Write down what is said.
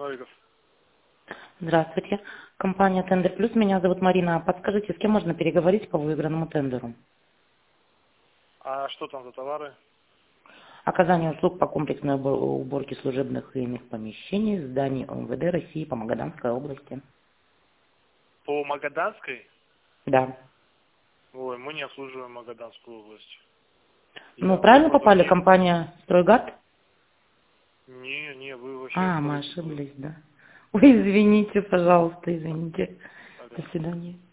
Новиков. Здравствуйте. Компания Тендер Плюс. Меня зовут Марина. Подскажите, с кем можно переговорить по выигранному тендеру? А что там за товары? Оказание услуг по комплексной уборке служебных и иных помещений зданий МВД России по Магаданской области. По Магаданской? Да. Ой, мы не обслуживаем Магаданскую область. Ну, Я правильно позвонил. попали? Компания Стройгат? Не, вы вообще А, мы отходите. ошиблись, да. Ой, извините, пожалуйста, извините. До Алло. свидания.